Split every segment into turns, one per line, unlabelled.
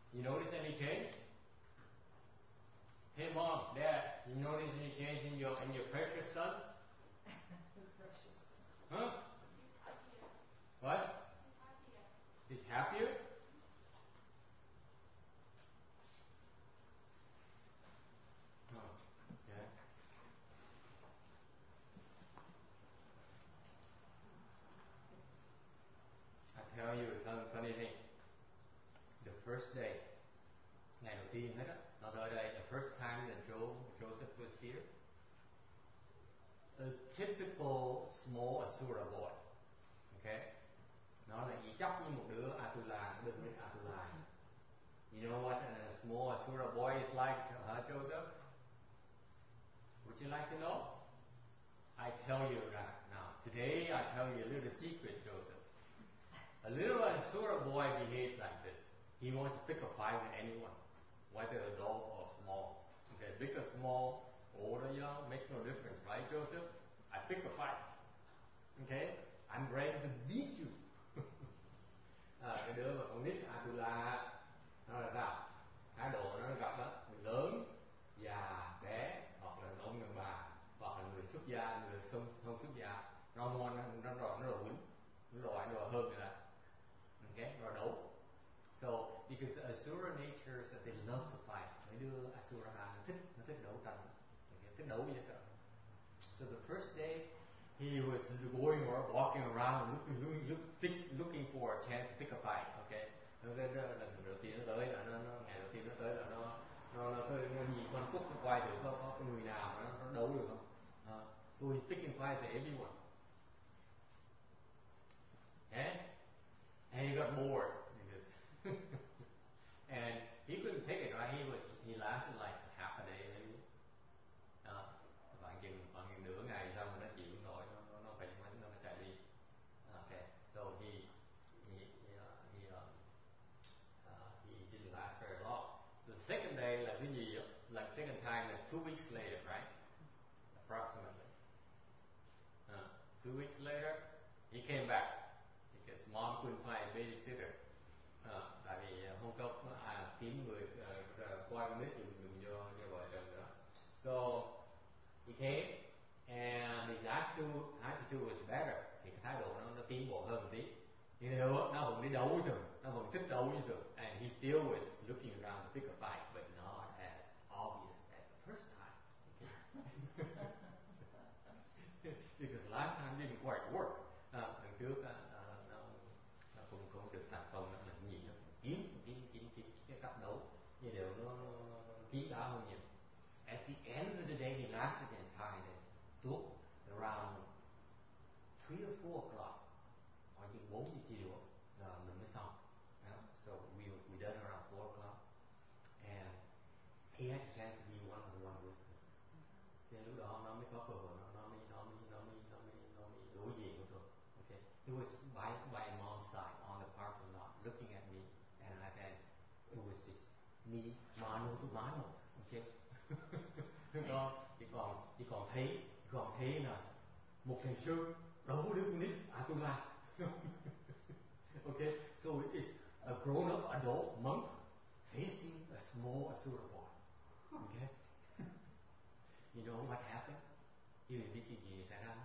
You notice any change? Hey mom, dad, you notice any change in your precious son?
Precious.
Huh?
He's happier.
What?
He's happier.
He's happier? Oh, okay. I tell you some funny thing. The first day, ngày đầu tiên hết á, nó tới đây, the first time that Joseph was here, a typical small Asura boy, okay? Nó là y chóc như một đứa Atula, nó đừng biết Atula. You know what a small Asura boy is like, Joseph? Would you like to know? I tell you that now. Today I tell you a little secret, Joseph. A little Asura boy behaves like this. He wants to pick a fight with anyone, whether adult or small. Okay, big or small, old or young, makes no difference, right, Joseph? I pick a fight. Okay, I'm ready to beat you. Cái đứa mà con nít Atula nó là sao? Thái độ nó gặp đó, người lớn, già, bé, hoặc là ông đàn bà, hoặc là người xuất gia, người không xuất gia, nó ngon, nó đòi quýnh, nó đòi hơn người ta. Okay, rồi đấu. So because Asura natures they love to fight. Mấy đứa Asura nó thích đấu tranh, okay, thích đấu dễ sợ. So the first day he was going or walking around looking for a chance to pick a fight. Okay, lần đầu tiên nó tới là ngày đầu tiên nó tới là nó nhìn con Phúc nó quay thử có người nào mà nó đấu được không. So he's picking fights at everyone. Okay? And he got bored because and he couldn't take it, right? He lasted like half a day maybe. Khoảng nửa ngày xong nó chịu nổi, nó phải chạy đi. Okay, so he didn't last very long. So the second day là cái gì? Like second time is 2 weeks later, right? Approximately. 2 weeks later, he came back because mom couldn't find a babysitter. Tại vì không có kiếm người coi con nít dùng cho vợ chồng nữa. So he came and his attitude was better. Thì cái thái độ nó tiến bộ hơn một tí. Nhưng nó vẫn đi đấu rồi, nó vẫn thích đấu như thường. And he still was looking around to pick a fight, but not as obvious as the first time. Okay? Because last time didn't quite work. Lần trước nó không được thành công, nó là gì đó kiếm cái cách đấu như đều nó kín đáo hơn nhiều. At the end of the day, he lasted the entire day. Took around 3 or 4 o'clock, khoảng chừng 4 giờ chiều là mình mới xong. So we done around 4 o'clock, and he had a chance to be one on one with her. Thì lúc đó nó mới có cơ hội, nó mới đối diện với tôi. Okay, he was by mom's side on the parking lot, looking at me, and it was just me mano to mano. Okay. chỉ còn thấy là một thầy sư đấu đứa con nít Atula. Okay, so it's a grown-up adult monk facing a small Asura boy. Okay. You know what happened? You biết gì xảy ra?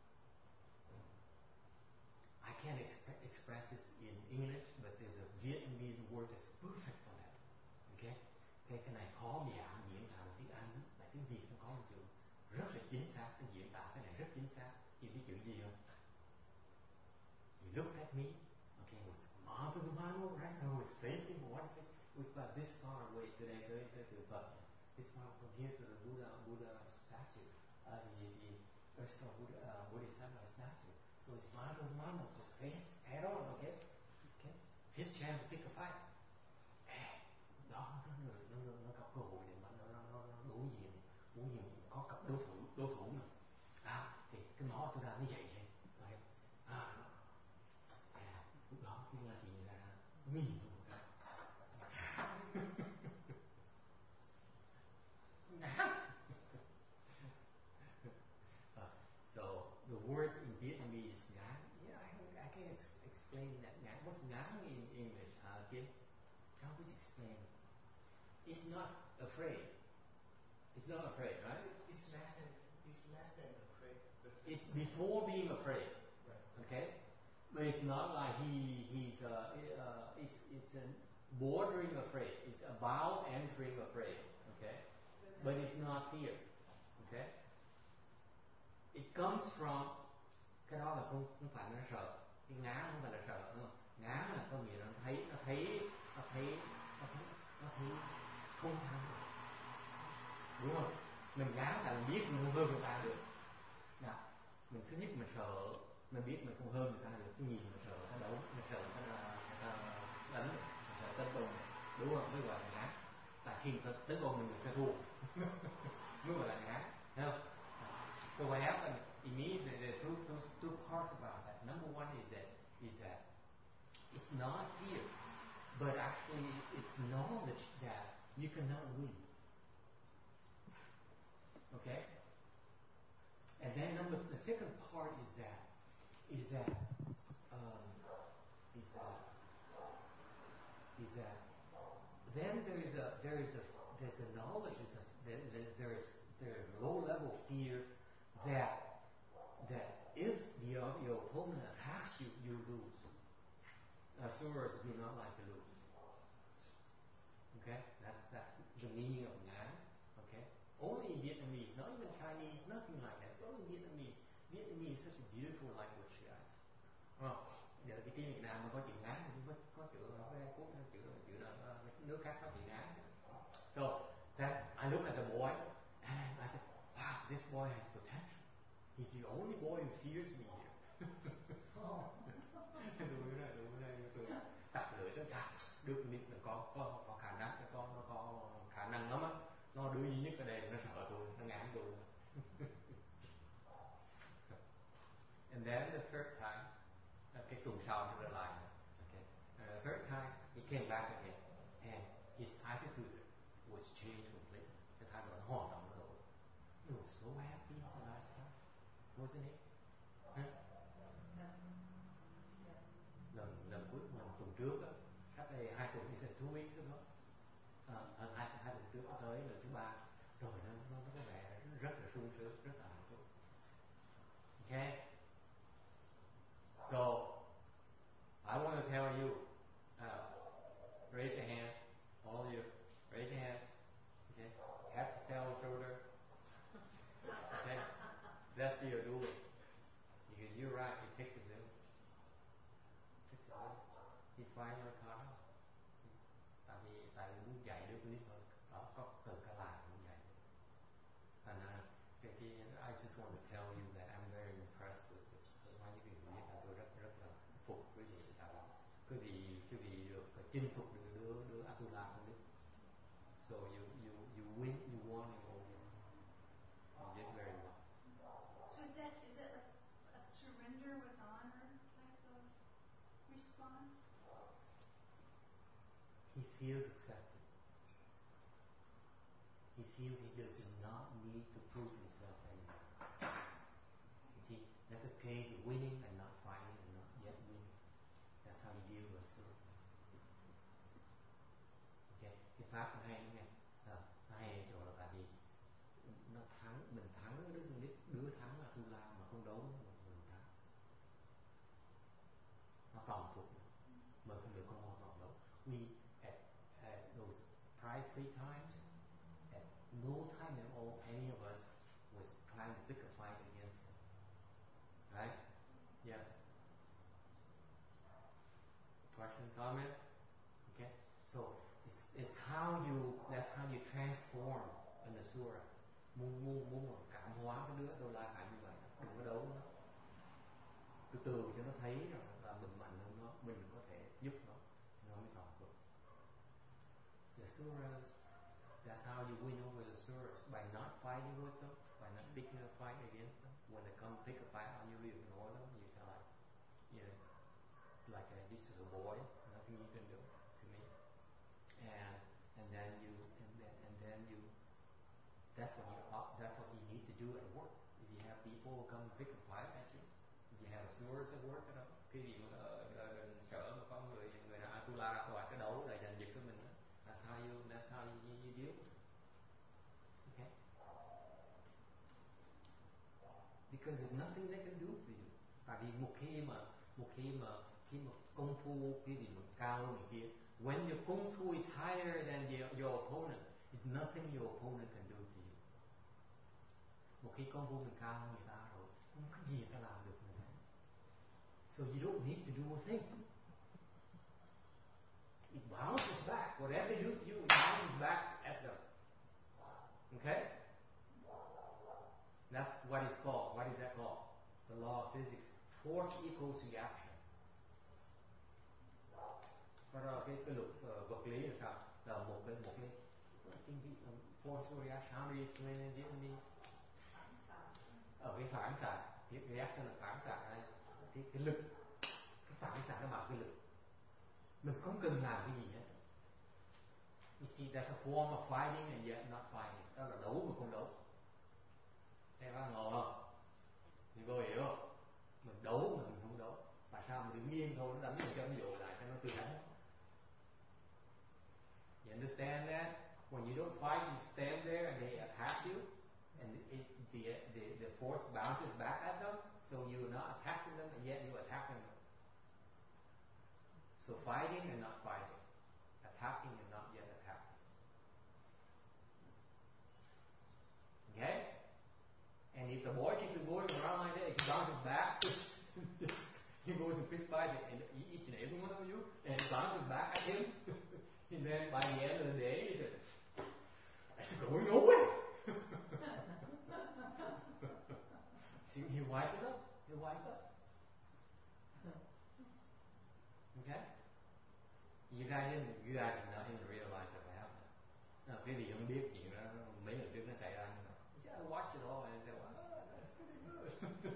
I can't express this in English, but there's a Vietnamese word that's perfect for that. Okay? Cái này khó diễn tả bằng tiếng Anh, mà tiếng Việt nó có một chữ rất là chính xác, nó diễn tả cái này rất chính xác. Chị biết chữ gì không? He looked at me, okay, was mom to the Bible, right? I was facing one face, was about this far away today, từ Phật, this far from here to the Buddha statue, the Krishna Bodhisattva statue. So his mom to the Bible, just face head on, okay? His chance to pick a fight. Đó, nó có cơ hội để mà nó đối diện có cặp đối thủ nữa. Thì cái máu tôi ra nó dậy lên. Lúc đó cái là gì ra nhìn tôi một cái. So the word in Vietnamese is ngán. Yeah, I can't explain that ngán. What's ngán in English? Kim? How would you explain? explain. It's not afraid. It's not afraid, right?
It's less than afraid.
It's before being afraid.
Right.
Okay, but it's not like it's bordering afraid. It's about entering afraid. Okay, but it's not fear. Okay, it comes from cái đó là không phải là sợ, cái ngã không phải là sợ, đúng không? Ngã là có nghĩa là nó thấy không thắng được, đúng không? Mình ngã là mình biết mình không hơn người ta được. Nào, mình thứ nhất mình sợ, mình biết mình không hơn người ta được, cái gì mình sợ ta đấu, mình sợ ta đánh, mình sợ tấn công, đúng không? Mới gọi là ngã. Tại khi người ta tấn công mình sẽ thua, mới gọi là ngã, thấy không? So what happened? It means that there are two parts about that. Number one is that it's not fear, but actually it's knowledge that you cannot win. Okay? And then the second part is that then there's a knowledge, there's a low level fear that if your opponent attacks you, you lose. Asurus do not like to lose. Okay, that's the meaning of ngã. Okay, only in Vietnamese, not even Chinese, nothing like that. It's only Vietnamese. Vietnamese is such a beautiful language, guys. Giờ cái tiếng Việt Nam nó có chữ ngán, có chữ nước khác có chữ ngán. So that I look at the boy and I said, wow, this boy has potential. He's the only boy who fears me here. Tôi tặc lưỡi đó, được nít là có khả năng, nó có khả năng lắm á. Nó đứa duy nhất ở đây nó sợ tôi, nó ngán tôi. And then the third time, cái tuần sau nó trở lại. Okay. The third time he came back again, and his attitude was changed completely. Cái thái độ nó hoàn toàn đổi. He was so happy the last time, wasn't he? Huh?
Yes.
Lần tuần trước á, cách đây 2 tuần, he said 2 weeks ago. Hai tuần trước tới lần thứ 3, rồi nó có vẻ rất là sung sướng, rất là hạnh phúc. Okay. So I want to tell you, raise your hand, all of you, raise your hand. Okay, head to tail, shoulder. Okay, that's what you're doing. Because you're right, it takes a village. It takes a village. He find your car. Tại vì muốn dạy đứa clip hơn, đó có từ cả làng muốn dạy. And I just want to tell you that I'm very impressed with it. Hai những người viết là tôi rất là phục quý vị đã làm. Quý vị được chinh phục được đứa Atula con Đức. So you win, you won in all you did very well.
So is that like a surrender with honor type of response?
He feels accepted. He feels he does not need to prove himself anymore. You see, that's the case of winning and not fighting and not yet winning. That's how you deal with service. Okay, cái pháp nó hay nghe. Nó hay chỗ là tại vì mình thắng đứa thắng là Atula mà không đấu mình thắng. Nó toàn phục mà không được không hoàn toàn đấu. We at those prior 3 times, at no time at all any of us was trying to pick a fight against them. Right? Yes. Question, comments? Okay. So it's that's how you transform an asura. Muốn cảm hóa cái đứa đô la phải như vậy, đừng có đấu nó. Từ cho nó thấy rằng là mình mạnh hơn nó, mình có thể giúp nó mới toàn phục. The Asuras, that's how you win over the Asuras, by not fighting with them, by not picking a fight against them. When they come pick a fight on you, you ignore them, you kind of like, like this is a boy, nothing you can do to me. And then you that's what you need to do at work. If you have people who come pick a fight at you, if you have Asuras at work, cái gì mà sợ mà có người nào Atula qua cái đấu là giành giật với mình đó. how you deal. Okay? Because there's nothing they can do for you. Tại vì một khi mà công phu cái gì mà cao hơn người kia, when your kung fu is higher than your opponent, there's nothing your opponent can do to you. Một khi công phu mình cao hơn người ta rồi, không có gì người ta làm được mình. So you don't need to do a thing. It bounces back. Whatever they do to you, it bounces back at them. Okay? That's what it's called. What is that called? The law of physics. Force equals reaction. Đó là cái luật vật lý là sao? Là một cái force reaction. How do you explain it Vietnamese? Ở cái phản xạ, cái reaction là phản xạ đây. Cái lực, cái phản xạ nó bằng cái lực. Mình không cần làm cái gì hết. You see, that's a form of fighting and yet not fighting. Đó là đấu mà không đấu. Thấy bác ngộ không? Thì cô hiểu không? Mình đấu mà mình không đấu. Tại sao mình đứng yên thôi, nó đánh mình cho nó dội lại cho nó tự đánh. You understand that? When you don't fight, you stand there and they attack you, and the force bounces back at them, so you're not attacking them, and yet you're attacking them. So fighting and not fighting, attacking and not yet attacking. Okay? And if the boy keeps going around like that, if he bounces back, he goes and fist fight each and every one of you, and it bounces back at him. And then by the end of the day, he said, "It's going nowhere." See, he wised up. He wised up. Okay? You guys did not even realize that happened. Quý vị không biết chuyện đó mấy lần trước nó xảy ra như nào. I watch it all and I say, "Wow, that's pretty good."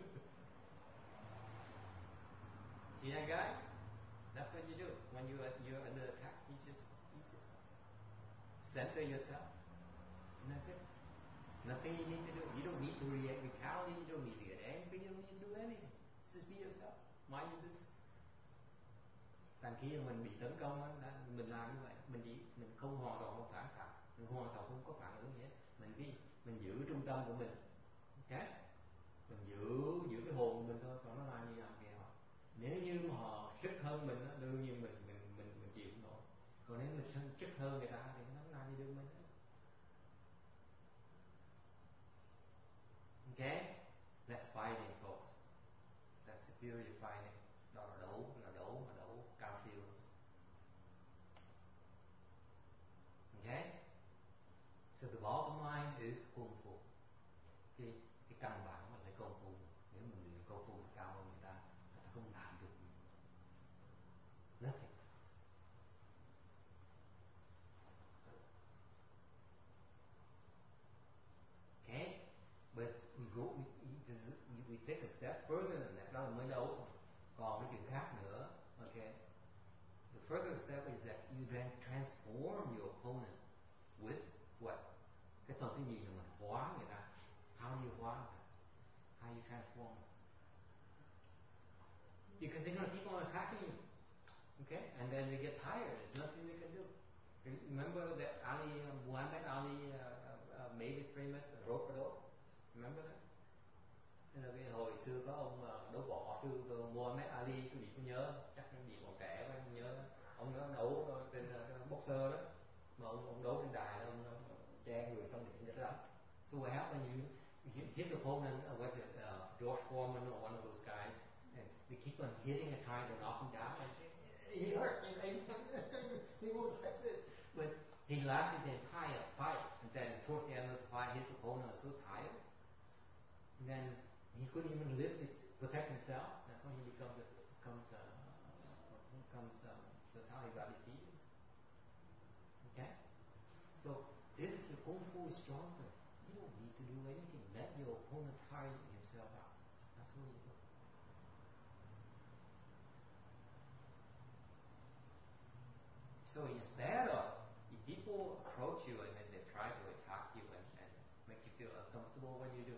See that, guys? That's what you do when you're under attack. You just center yourself, and that's it. Nothing you need to do. You don't need to retaliate. You don't need to get angry. You don't need to do anything. Just be yourself. Mind your business. Đằng khi mình bị tấn công á, mình làm như vậy, mình không hoàn toàn không phản xạ, mình hoàn toàn không có phản ứng gì hết. Mình giữ trung tâm của mình, okay? Mình giữ cái hồn của mình thôi, còn nó làm gì làm kìa họ. Nếu như mà họ sức hơn mình, đương nhiên mình chịu không nổi. Còn nếu mình sức hơn người ta thì nó làm gì được mình hết. Okay? That's fighting, folks. That's superior fighting. Đó là đấu cao siêu. Okay? So the bottom line is kung fu. Cái căn bản là cái công phu. Nếu mình luyện công phu cao hơn người ta không làm được gì. Nothing. Okay? But we take a step further than that. Đó là mới đấu thôi. Còn cái chuyện khác nữa. Okay? The further step is that you then transform your opponent with what? Cái phần thứ nhì là mình hóa người ta. How do you hóa? How you transform them? Because they're going to keep on attacking you. Okay? And then they get tired. There's nothing they can do. Remember that Muhammad Ali made it famous, rope-a-dope? Remember that? Nên là cái hồi xưa có ông đấu võ sư Muhammad Ali, quý vị có nhớ, chắc quý vị còn trẻ phải không nhớ. Ông đó đấu trên boxer đó, mà ông đấu trên đài đó, ông che người xong để chết lắm. So what happened? His opponent was George Foreman or one of those guys, and they keep on hitting and trying to knock him down, and he hurt. He was like this, but he lasted the entire fight. And then towards the end of the fight, his opponent was so tired, and then he couldn't even protect himself. That's when he becomes that's how he got defeated. Okay? So if your kung fu is stronger, you don't need to do anything. Let your opponent tire himself out. That's what you do. So instead of, if people approach you and then they try to attack you and make you feel uncomfortable, what do you do?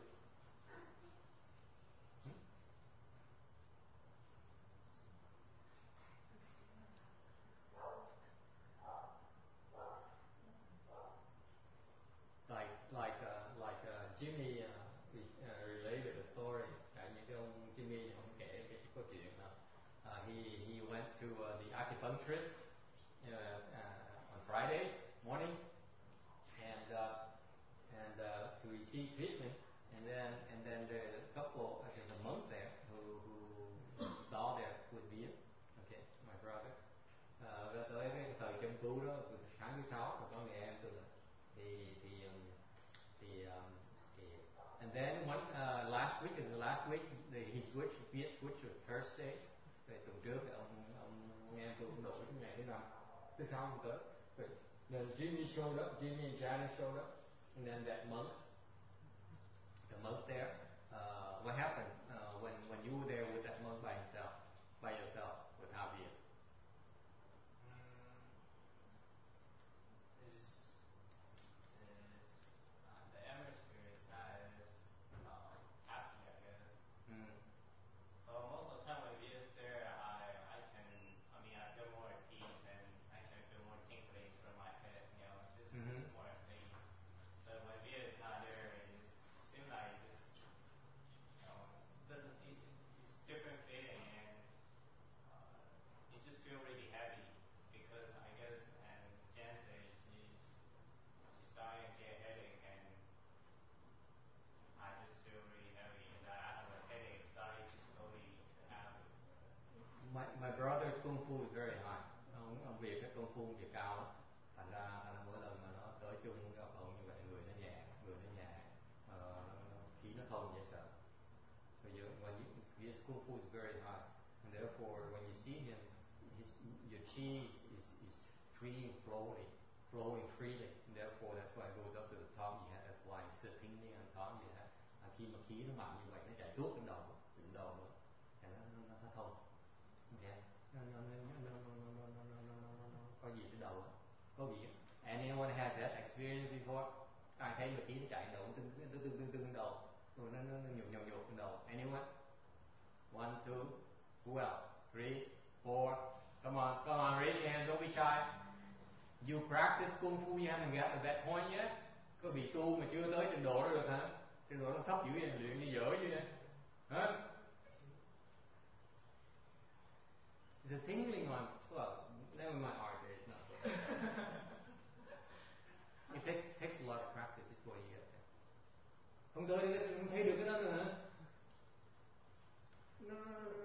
he went to the acupuncturist on Fridays morning, and to receive treatment. And then there's a couple, there's a monk there who saw there with beer. Okay, my brother. Ra tới cái thời chân tu đó, từ sáng thứ sáu rồi có người em tôi là thì and then last week is the last week he switched to Thursdays. Về tuần trước thì ông em tôi cũng đổi cái ngày thứ năm, thứ sáu không tới. But then Jimmy and Janet showed up, and then that monk, the monk there. What happened when you were there with that monk by yourself with Javier?
The atmosphere is not as happy, I guess. But most of the time when we is there, I feel more at peace and I can feel more tingling through my head, just more at peace. But when we is not there, it just seems like it's different feeling and it just feel really heavy because I guess and Jen says she's starting to get a headache and I just feel really heavy and I have a headache starting to slowly happen.
My brother's kung fu is very high. Ông Việt cái kung fu Việt cao lắm. Thành ra mỗi lần mà nó tới chung gặp ông như vậy người nó nhẹ, khí nó thông dễ sợ. So his kung fu is very high, and therefore when you see him, your chi is free and flowing freely. And therefore that's why it goes up to the top. That's why it's sitting there on top. Khi mà khí nó mạnh như vậy nó chạy tuốt đến đầu nữa, thì nó thông. Okay. No. Có gì trên đầu? Có gì? Anyone has that experience before? Ai thấy mà khí nó chạy đầu tưng đầu, rồi nó nhột trên đầu. Anyone? 1, 2, who else? 3, 4. Come on, raise your hand. Don't be shy. You practice kung fu, you haven't got to that point yet. Có bị tu mà chưa tới trình độ đó được hả? Trình độ nó thấp dữ vậy, luyện như dở vậy nè. Hả? The tingling on, well, never mind art there, it's not good. It takes a lot of practice before you get there. Không thấy được cái đó nữa hả? Nó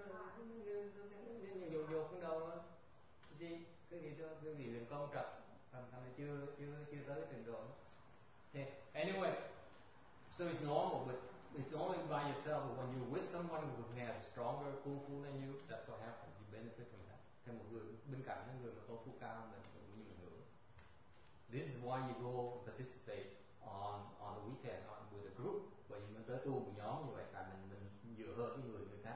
nhột trong đầu đó. Gì? Cái gì luyện công trật, thành chưa tới trình độ. Okay. Anyway, so it's normal, but it's only by yourself. But when you're with someone who has stronger kung fu than you, that's what happens. You benefit from that. Thêm một người bên cạnh những người mà kung fu cao mình cũng như mình nữa. This is why you go participate on a weekend with a group. Bởi vì mình tới tu một nhóm như vậy, cả mình dựa hơn với người khác.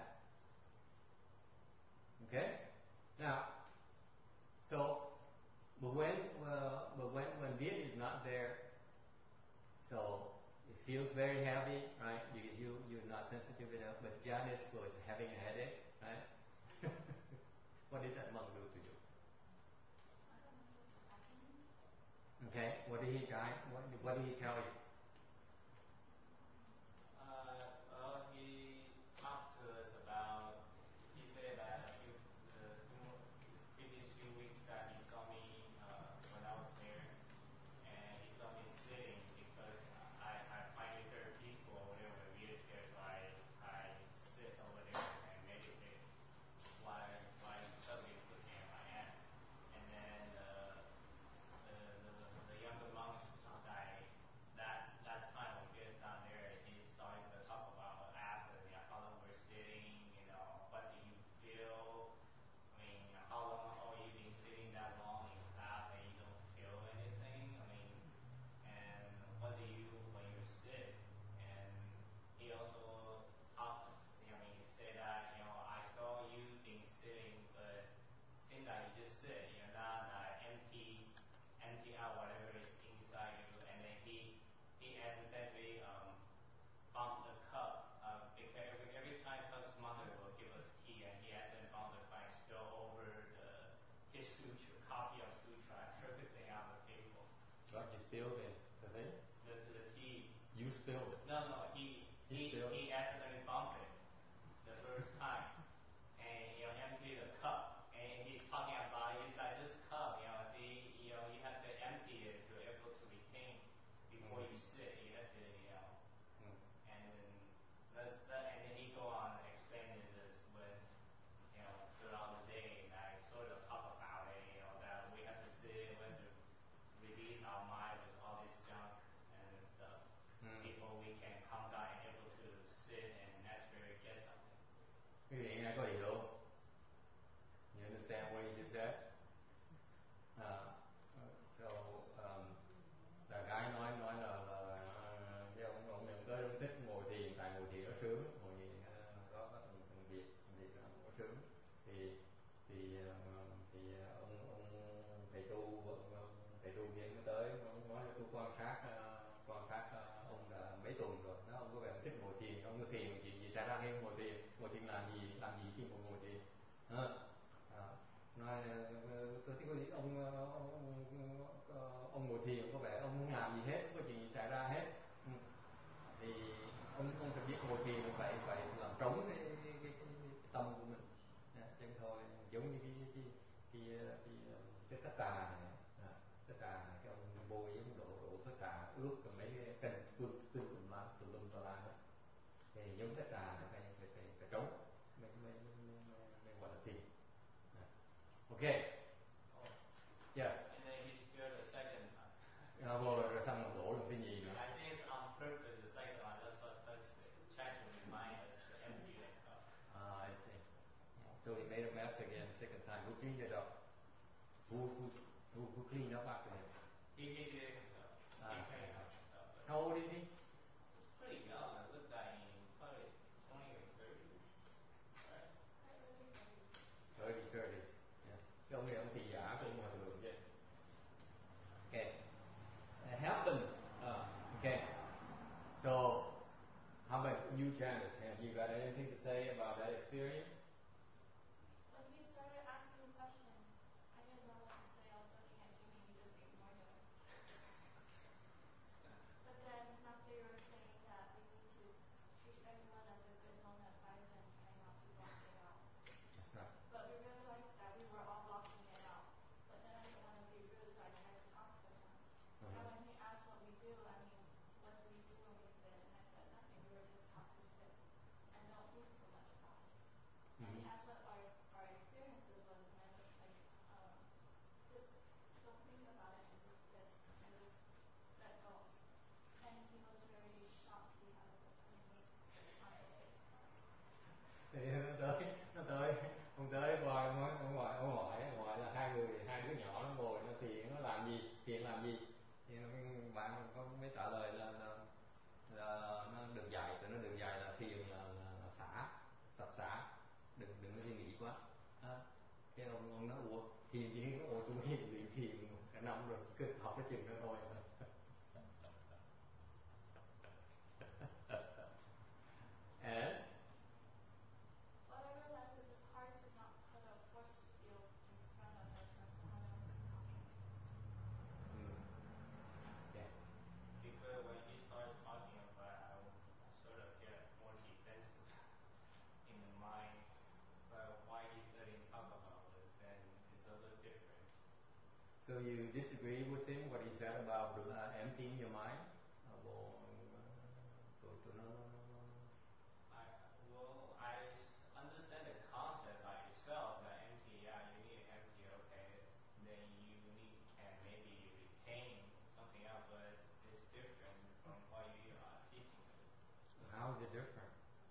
Okay? Now, so but when Viet is not there, so it feels very heavy, right? You're not sensitive enough. But Janice was having a headache, right? What did that monk do to you?
I don't know what's happening.
Okay, what did he try? What did he tell you?
Well, he talked to us about. He said that previous few weeks that he saw me when I was there, and he saw me sitting because I find it very peaceful over there when we is there, so I sit over there and meditate while somebody is looking at my hand, and then the younger monk that time when we was down there, he started to talk about ask us, how long we're sitting, what do you feel? I mean, how long you been sitting that long in class and you don't feel anything? I mean, and what do you do when you're sick? And he also said that, I saw you been sitting, but it seems like you just sit, you're not empty out whatever is inside you. And then he accidentally bumped the cup because every time Tug's mother will give us tea, and he accidentally bumped the cup and spilled over his sutra, copy of sutra, and everything on the table.
What, you spilled it? The thing?
The tea.
You spilled it?
No, he accidentally bumped it the first time, and emptied the cup.
Quý vị nghe có hiểu không? You understand what you just said? So là gái nói là cái ông nhận tới ông thích ngồi thiền, tại ngồi thiền nó sướng, ngồi thiền có việc nó sướng, thì ông thầy tu kia mới tới, ông nói là tôi quan sát ông đã mấy tuần rồi, nó ông có vẻ thích ngồi thiền, ông có thiền chuyện gì xảy ra khi ngồi thiền làm gì khi ngồi thiền, nói tôi thấy có lý ông ngồi thiền có vẻ ông không làm gì hết, không có chuyện gì xảy ra hết, thì ông phải biết ngồi thiền phải làm trống cái tâm của mình, chứ thôi giống như cái tách trà này, cái ông bôi giống đổ tách trà ướp mấy cái canh tùm lum tà la, thì giống tách trà này phải trống mới gọi là thiền. Okay. Yes.
And then he stirred the second time.
Rồi xong rồi đổ được cái gì nữa?
I think it's on purpose the second one. That's what tries to remind us to empty the cup.
I see. So he made a mess again the second time. Who cleaned it up? Who cleaned up after him?
He did it himself. He cleaned it up himself.
How old is he?
He's pretty young. It looked like probably 20 or 30. Right?
Early 30s.
30s. Yeah. Cái ông này ông thị giả của ông hòa thượng chứ. Okay. It happens. Okay. So, how about you, Janice? Have you got anything to say about that experience?
When he started asking questions, I didn't know what to say. I was looking at Jimmy, he just ignored him. But then, Master, you were saying that we need to treat everyone as a good home advisor and try not to block it out.
That's right.
But we realized that we were all blocking it out. But then I didn't want to be rude, so I tried to talk to him. And when he asked what we do, I mean, what do we do when we sit? And I said nothing. We were just taught to sit and don't think too much about it. And he asked what our experiences was, and I was like, just don't think about it and just sit and just let go. And he was very shocked. He had a funny look on his face.
Thì ông tới coi ông ngoại là hai đứa nhỏ nó ngồi nó thiền, nó làm gì thì bạn có mới trả lời là nó được dạy, tụi nó được dạy là thiền là xả, tập xả, đừng có suy nghĩ quá. Cái ông nói ủa thiền gì, nó ủa tôi luyện thiền cả năm rồi, cứ học cái chừng đó thôi. And
What I realized is it's hard to not put a force field in front of us when someone else is talking to us.
yeah.
Because when he started talking about it, I sort of get more defensive in the mind. So why he didn't talk about this, and it's a little different.
So you disagree with him what he said about emptying your mind?
I understand the concept by yourself that empty, yeah, you need to empty, okay. Then you can maybe retain something else, but it's different from what you are teaching us.
How is it different?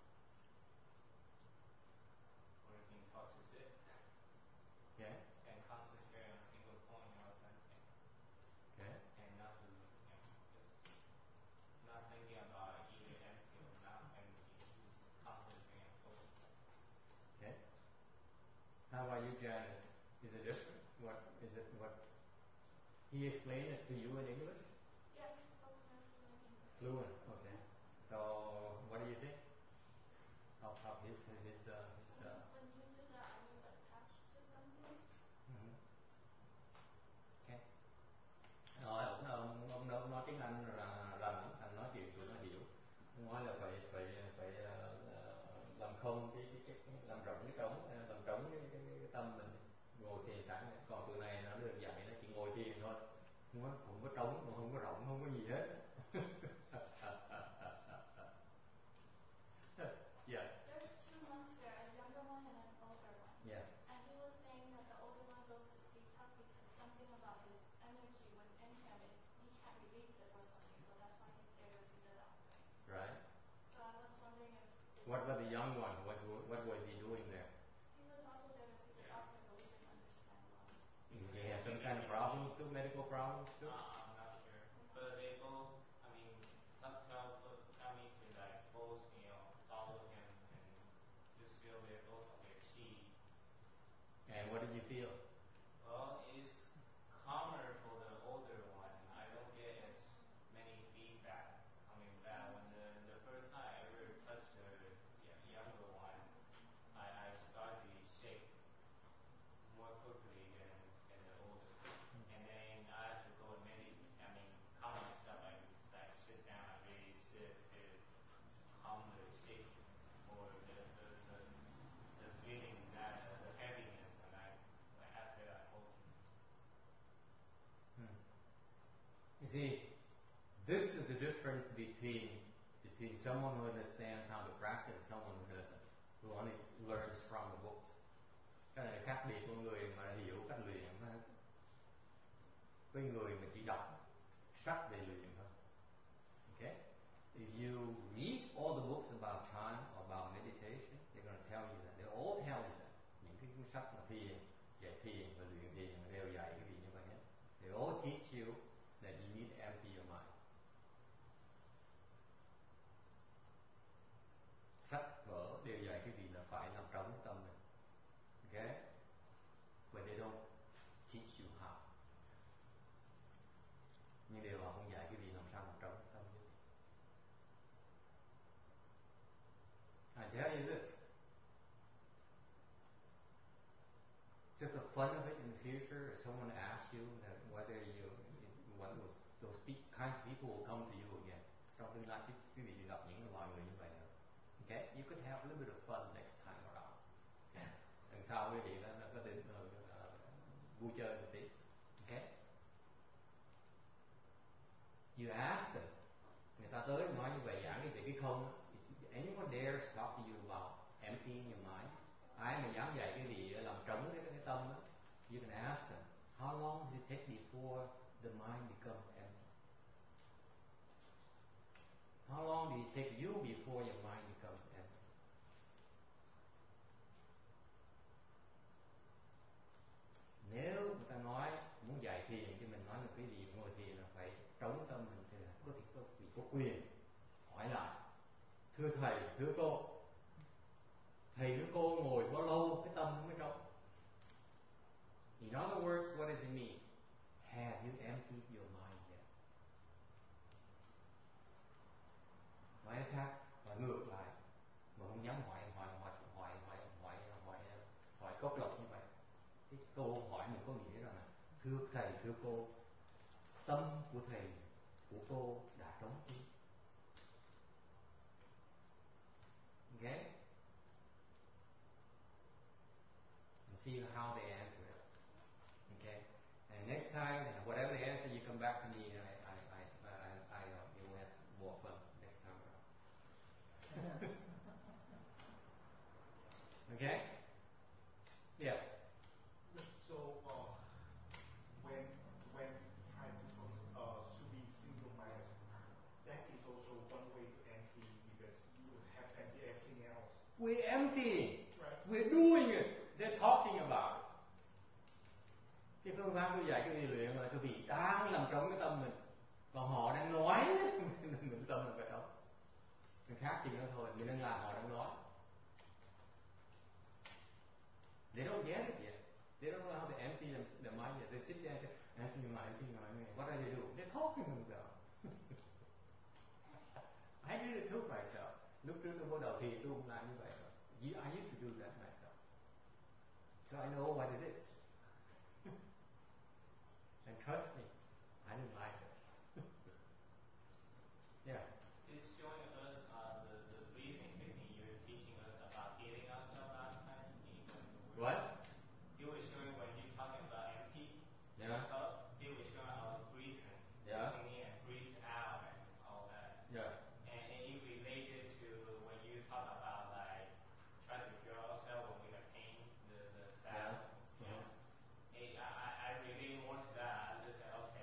Or you can taught to sit.
Okay.
And concentrate on a single point all the time.
Okay.
And not to, just not thinking about either empty or not empty. Just concentrating and focusing.
Okay. How about you, Janice? Is it different? What he explained it to you in English?
Yeah, he spoke more fluent English.
Fluent. Okay. So what do you think of his
When you do that, are you attached to something?
Okay. Rồi ông nói tiếng Anh rành, anh nói chuyện tụi nó hiểu. Ông nói là phải làm không cái làm rộng cái trống, làm trống cái tâm mình, ngồi thiền thẳng. Còn tụi này nó được dạy nó chỉ ngồi thiền thôi, không có trống, không có rộng, không có gì hết. Yes.
There's two monks there, a younger one and an older one.
Yes.
And he was saying that the older one goes to see Tuck because something about his energy within him, he can't release it or something, so that's why he's there to see the doctor.
Right.
So I was wondering if
What about the young one? What was he doing there?
He was also there to see the
Yeah.
doctor, but we didn't understand why.
Did he have some kind of problems too, medical problems too?
I'm not sure. But they both, I mean, tell me to like both, follow him and just feel both of their chi.
And what did you feel?
Well, it's calmer for the older one. I don't get as many feedback coming back. When the first time I ever touched the younger one, I started to shake more quickly than the older. And then I had to go and calm myself. I like sit down. I really sit to calm the shakiness or the feeling that the heaviness when after I hold him.
You see, this is the difference between someone who understands how to practice and someone who doesn't, who only learns from the books. Cái này là khác biệt của người mà hiểu cách luyện với người mà chỉ đọc sách để luyện thôi. Okay? If you read all the books about time or about meditation, they're going to tell you that. They all tell you that. Những cái cuốn sách mà thiền, dạy thiền và luyện thiền đều dạy cái gì như vậy hết. They all teach you that you need to empty your mind. Sách vở đều dạy cái gì là phải làm trống tâm mình. Okay? But they don't teach you how. Nhưng điều họ không dạy cái gì làm sao làm trống tâm nhất. I tell you this. Just the fun of it in the future, if someone asks you that whether what those kinds of people will come to you again. Trong tương lai quý vị gặp những loại người như vậy nữa. Okay? You could have a little bit of fun next time around. Okay? Lần sau quý vị là có thể vui chơi một tí. Okay? You ask them. Người ta tới nói như vậy giảng về cái không. Anyone dares talk to you about emptying your mind? Ai mà dám dạy cái gì làm trống cái tâm đó? You can ask them. How long does it take before the mind becomes empty? How long did it take you before your mind becomes empty? Nếu người ta nói muốn dạy thiền cho mình nói là cái gì ngồi thiền là phải trống tâm mình thì có quyền hỏi lại. Thưa thầy, thưa cô, thầy với cô ngồi bao lâu cái tâm mới trống? In other words, what does it mean? Have you emptied your mind yet? Nói khác và ngược lại, mà không dám hỏi cốc lộc như vậy. Cái câu hỏi mình có nghĩa rằng là thưa thầy, thưa cô, tâm của thầy, của cô đã trống chưa? Okay? And see how they answer it. Okay? And next time, whatever the answer, you come back to me, and you will have more fun next time around. Okay? Yes.
So when trying to focus, to be single-minded, that is also one way to empty because you have empty everything else.
We're emptying.
Right.
We're doing it. They're talking about it. Cái phương pháp tôi dạy cái luyện là quý vị đang làm trống cái tâm mình, còn họ đang nói mình tâm mình phải trống. Mình khác chuyện đó thôi, mình đang làm họ đang nói. They don't get it yet. They don't know how to empty their mind yet. They sit there and say, empty your mind, empty your mind. What are they doing? They're talking to themselves. I did it too myself. Lúc trước tôi bắt đầu thì tôi cũng làm như vậy rồi. I used to do that myself. So I know what it is. And trust me, I didn't like it. Yeah.
It's showing us the breathing technique you're teaching us about healing ourselves last time.
What?
You were showing when you're talking about empty.
Yeah.
You were showing our breathing.
Yeah.
Breathing in and breathe out and all that.
Yeah.
And it related to when you talk about like try to heal ourselves when we have pain, the fast.
Yeah.
I relate more to that. I just said, okay,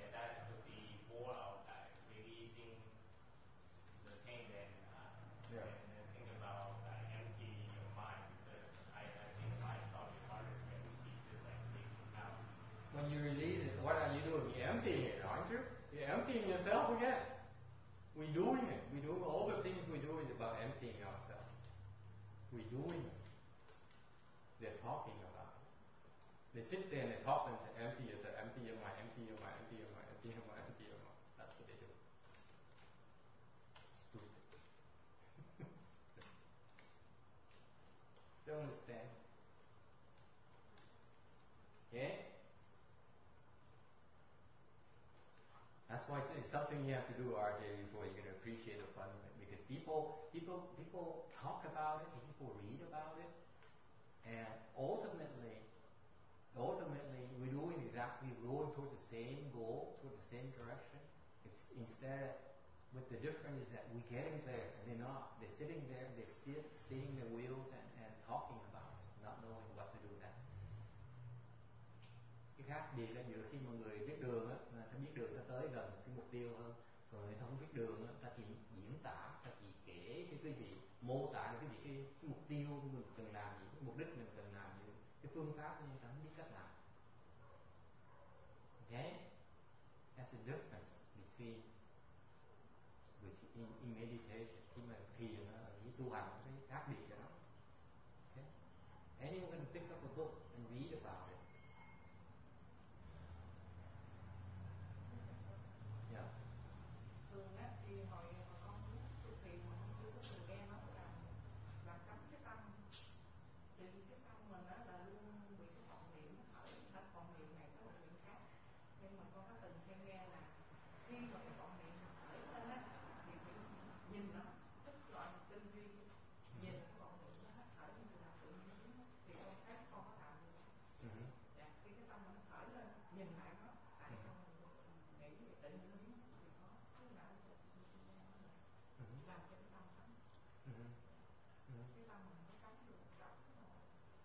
We're doing it. They're talking about it. They sit there and they talk and say, empty yourself, empty your mind, empty your mind, empty your mind, empty your mind, empty your mind. That's what they do. Stupid. Don't understand. Okay? That's why it's something you have to do, RJ, before you can appreciate the fun of it. Because people talk about it, people read about it, and ultimately, we're going towards the same goal, towards the same direction. It's instead, but the difference is that we're getting there, and they're not. They're sitting there, they're still spinning their wheels and talking about it, not knowing what to do next. Cái khác biệt là giữa khi mà người biết đường á, là ta biết đường ta tới gần cái mục tiêu hơn, còn người ta không biết đường á, ta chỉ diễn tả, ta chỉ kể cho quý vị, mô tả cho quý vị cái mục tiêu mình cần làm gì, cái mục đích mình cần làm gì, cái phương pháp nhưng ta không biết cách làm. Okay? That's the difference between in meditation. Khi mà thiền với tu hành cái khác biệt cho nó. Okay? Anyone can pick up a book and read about it. Yeah.
Thường á thì hồi con tu thiền mà con chưa có từng nghe nói là cấm cái tâm. Thì cái tâm mình á là luôn bị cái vọng niệm nó khởi, hết vọng niệm này tới vọng niệm khác. Nhưng mà con có từng nghe là khi mà cái vọng niệm khởi lên á thì phải nhìn nó, tức gọi là tư duy, nhìn cái vọng niệm nó hết khởi lên là tự nhiên thì con thấy con có làm được. Dạ, khi cái tâm nó khởi lên, nhìn lại nó, tại sao mình nghĩ về tự nhiên nó biến thì có cái nào làm cho cái tâm thấm. Cái tâm mình có cấm được rộng rồi.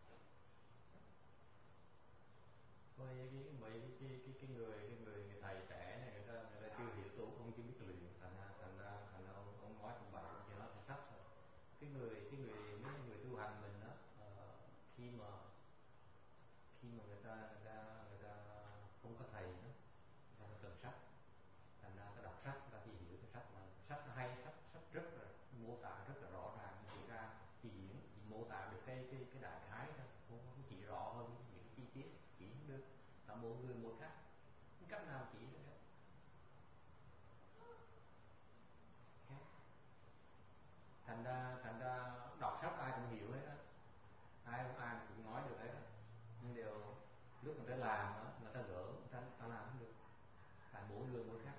Cái người thầy trẻ này người ta chưa hiểu tu, ông chưa biết luyện, thành ra ông nói không bậy, chỉ nói phải sách thôi. Cái người tu hành mình đó, khi mà người ta không có thầy đó, người ta cần sách, thành ra ta đọc sách, ta chỉ hiểu cái sách mà sách nó hay, sách rất là mô tả rất là rõ ràng, nhưng thực ra chỉ mô tả được cái đại khái thôi, không chỉ rõ hơn những cái chi tiết, chỉ không được, là mỗi người mỗi khác, không cách nào chỉ được hết. Thành ra đọc sách ai cũng hiểu hết á, ai cũng nói được hết á, nhưng điều lúc người ta làm á, người ta gỡ, người ta làm không được, tại mỗi người mỗi khác.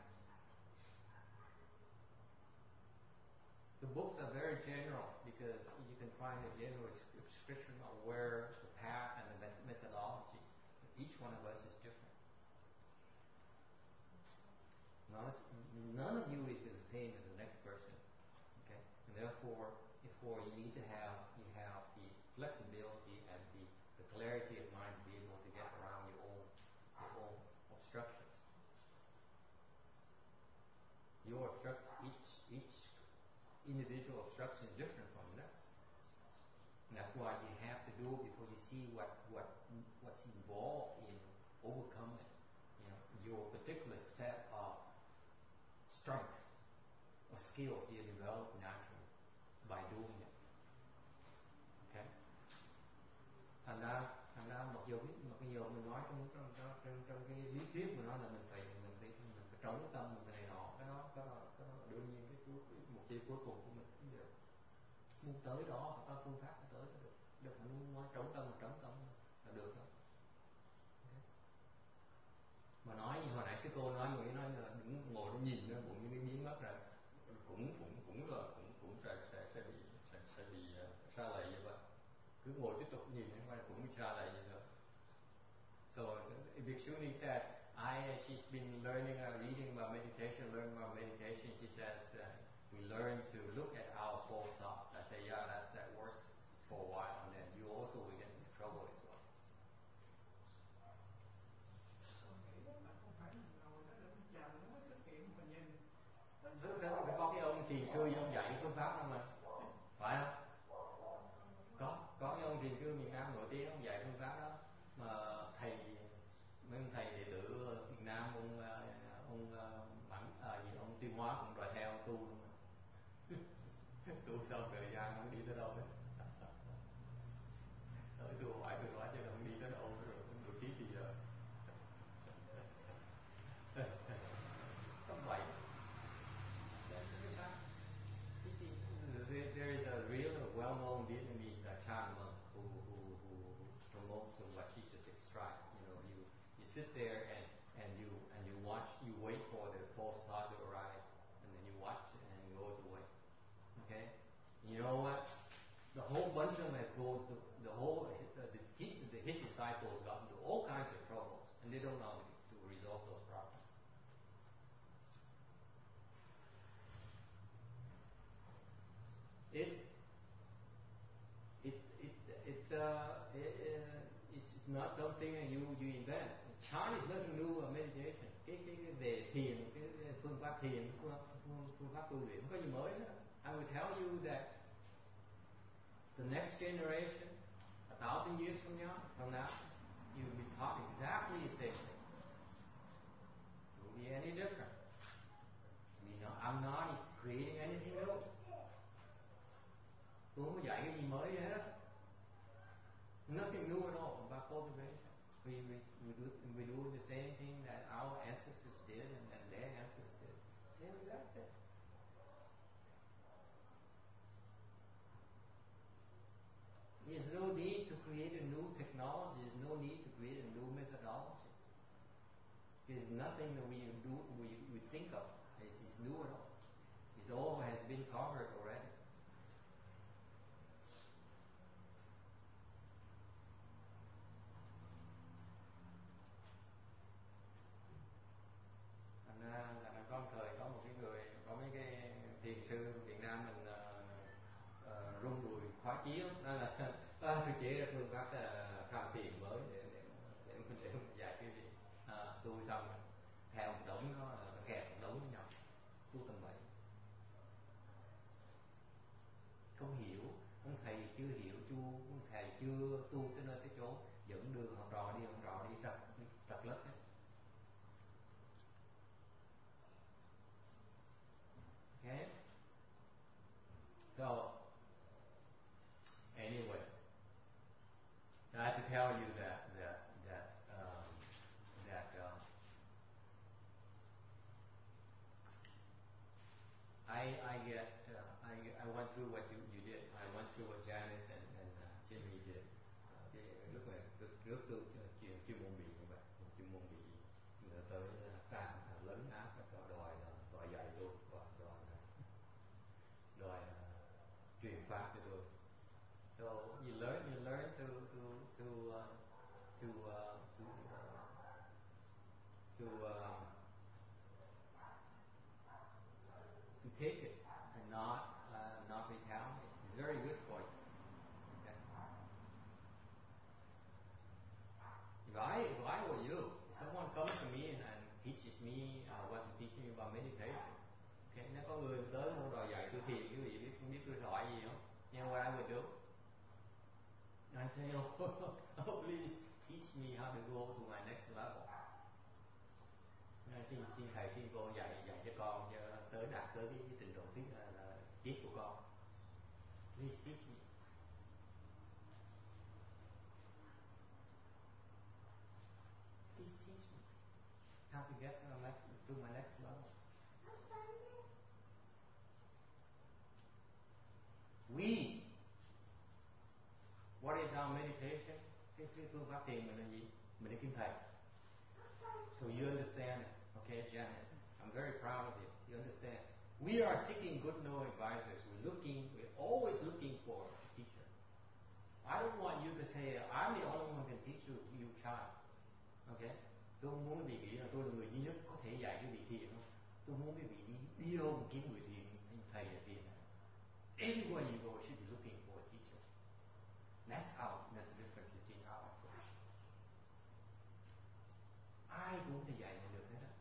The books are very general because you can find a general description of where the path and the methodology. Each one of us is different. None of you is the same as the next person. Okay, and therefore you need to have the flexibility and the clarity of mind to be able to get around your own obstructions. Your each individual obstruction is different from the next. And that's why you have to do it before you see what's involved in overcoming it. You know, your particular set of strength or skills you develop naturally by doing it. Okay? Thành ra mặc dù mình nói trong cái lý thuyết của nó là mình phải trống tâm mình này nọ, cái đó đương nhiên cái mục tiêu cuối cùng của mình cũng được. Muốn tới đó phải có phương pháp để tới được. Được phải muốn nói trống tâm là được đó. Okay. Mà nói như hồi nãy sư cô nói người nói là đứng ngồi nó nhìn nó bụng như cái biến mất rồi, cũng sẽ bị sa lầy như vậy. Cứ ngồi tiếp tục nhìn nó cũng bị sa lầy như vậy. So Bhikshuni says, she's been learning, reading about meditation, learning about meditation. She says we learn to look at our false thoughts. I say, yeah, that works for a while, and then you also will get into trouble as well.
Con nghĩ là không phải mình ngồi đó để mình chờ nó mới xuất hiện mà nhìn.
Phải có cái ông thiền sư ông dạy phương pháp không mà, phải không? Có cái ông thiền sư miền Nam nổi tiếng ông dạy phương pháp đó, mà mấy ông thầy đệ tử miền Nam ông Tiêu Hóa cũng đòi theo tu luôn. Tu sau thời gian không đi tới đâu hết. sit there and you watch, you wait for the false thought to arise, and then you watch it and it goes away. Okay? You know what? The whole bunch of them have goes to, the hit disciples got into all kinds of troubles, and they don't know how to resolve those problems. It's not something that you invent. Chan is nothing new ở meditation. Cái về thiền, cái phương pháp thiền, phương pháp tu luyện không có gì mới nữa. I will tell you that the next generation, 1,000 years from now, you will be taught exactly the same thing. It won't be any different. I'm not creating anything new. Tôi không có dạy cái gì mới hết. Nothing new at all about cultivation. We do the same thing that our ancestors did and their ancestors did. Same exact thing. There's no need to create a new technology. There's no need to create a new methodology. There's nothing that we think of is new at all. It all has been covered already. Là có một thời có một cái người, có mấy cái thiền sư Việt Nam mình rung đùi khóa chí lắm. Đó là tôi chỉ ra phương pháp tham thiền mới để mình dạy cái gì tu xong theo một đống nó kẹp một đống với nhau tu tầm bậy, không hiểu, ông thầy chưa hiểu ông thầy chưa tu tới nơi tới chỗ, dẫn đường học trò đi trật lất hết. Okay. So anyway, I have to tell you that I went through what you did. I went through what Janice and Jimmy did. Cái lúc tôi chuyên môn bị như vậy, chuyên môn bị người tới lấn áp đòi dạy tôi, đòi truyền pháp cho tôi. So you learn to take it and not retaliate. It's very good for you. Okay. If I were you, if someone comes to me and teaches me, wants to teach me about meditation, okay, nếu có người tới muốn đòi dạy tôi thiền, quý vị không biết tôi hỏi gì không? You know what I would do? I say, oh, please teach me how to go to my next level. Xin thầy, xin cô dạy cho con tới đạt tới cái trình độ tiếp của con. Please teach me. Please teach me how to get to my next level. What is our meditation? Cái phương pháp thiền mình là gì? Mình là kim thầy. So you understand it, okay, Janice? I'm very proud of you. You understand? We are seeking good knowing advisors. We're always looking for a teacher. I don't want you to say, I'm the only one who can teach you child. Okay? Tôi không muốn quý vị nghĩ là tôi là người duy nhất có thể dạy quý vị thiền không? Tôi muốn quý vị đi đâu kiếm người thiền, thầy là thiền. Anywhere you go, you should be looking for a teacher. That's the difference between our approach. Ai cũng thể dạy mình được hết đó.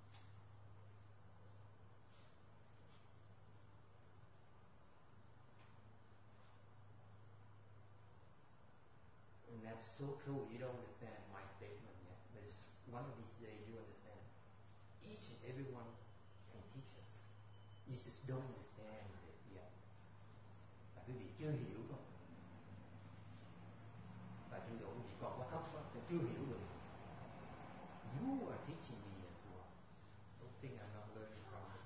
And that's so true. You don't understand my statement yet. But one of these days you understand. Each and every one can teach us. You just don't understand it yet. Và quý vị chưa hiểu thôi. Và trình độ quý vị còn có thấp quá, còn chưa hiểu được. You are teaching me as well. Don't think I'm not learning from you.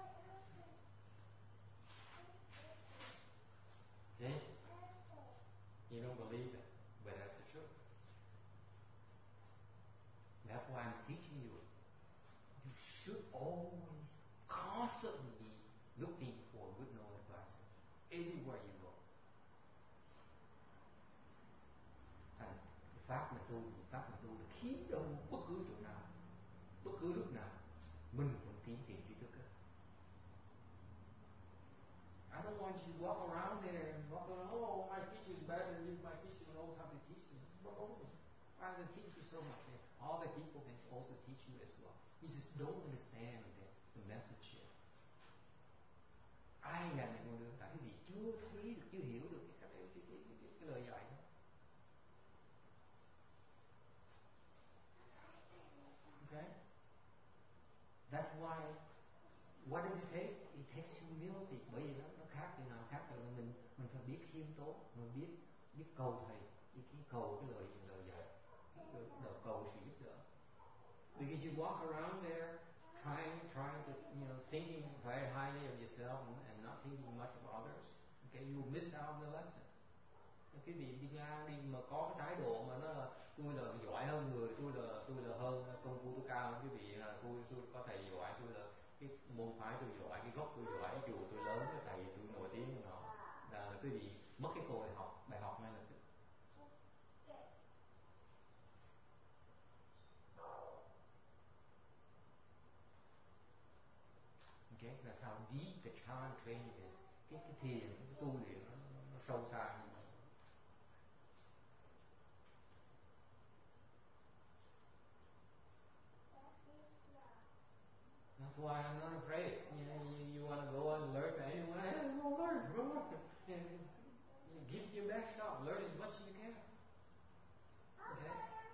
See? You don't believe it, but that's the truth. That's why I'm teaching you. You should always, constantly be looking for good knowledge advisors everywhere you go. Thành pháp mà tu là khiến đâu bất cứ chỗ nào, bất cứ lúc nào mình cũng tiến triển tri thức hết. I don't want you to walk around there and walk around, oh, my teacher is better than you, my teacher knows how to teach me. No, I can teach you so much. Other people can also teach you as well. You just don't understand the message here. Ai dành cho con đường tại vì chưa thấy được, chưa hiểu được cái lời dạy đó. Okay? That's why. What does it take? It takes humility. Bởi vì nó khác từ nào khác, là mình phải biết khiêm tốn, mình biết cầu thầy, biết cầu cái lời dạy, lời cầu sự giúp đỡ. Because you walk around there trying to, thinking very highly of yourself and not thinking much of others. Okay, you will miss out on the lesson. Quý vị đi ngang đi mà có cái thái độ mà nó là tôi là giỏi hơn người, tôi là hơn công phu tôi cao hơn quý vị, là tôi có thầy giỏi, tôi là cái môn phái tôi giỏi, cái gốc tôi giỏi, cái chùa tôi lớn, cái thầy tôi nổi tiếng nọ, là quý vị mất cái cơ hội bài học ngay lập tức. Okay, that's how deep the Chan training is. Cái thiền, cái tu luyện nó sâu xa như vậy. That's why I'm not afraid. You want to go and learn anyway, go learn. You give your best shot. Learn as much as you can. Okay?